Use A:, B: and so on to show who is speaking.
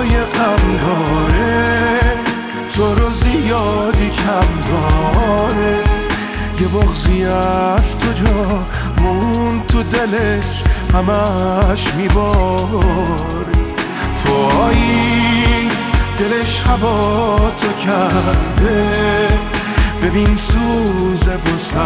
A: دلای غم داره، تو رو زیادی کم داره. یه بغضی از تو جا مون تو دلش همش میباره. تویی دلش هوا تو کرده، ببین سوز بزن